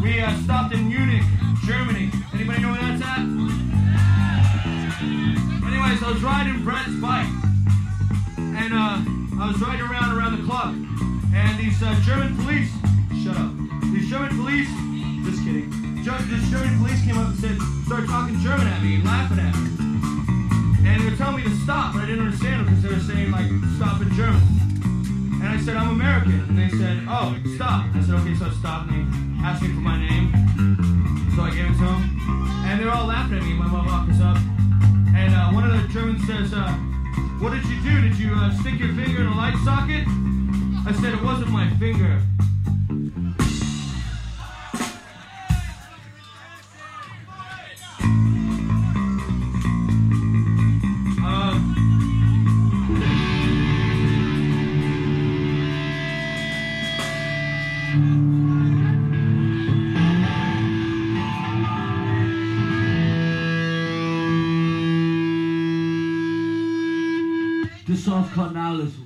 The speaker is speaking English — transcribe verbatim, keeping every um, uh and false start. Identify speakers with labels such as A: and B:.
A: We uh, stopped in Munich, Germany. Anybody know where that's at? Anyways, I was riding Brett's bike, and uh, I was riding around around the club, and these uh, German police, shut up, these German police, just kidding, Ger- this German police came up and said, started talking German at me and laughing at me, and they were telling me to stop, but I didn't understand them because they were saying like, stop in German. And I said, I'm American. And they said, oh, stop. I said, okay, so I stopped. And they asked me for my name. So I gave it to them. And they were all laughing at me. My motherfucker's up. And uh, one of the Germans says, uh, what did you do? Did you uh, stick your finger in a light socket? I said, it wasn't my finger.
B: This song's called Nihilism.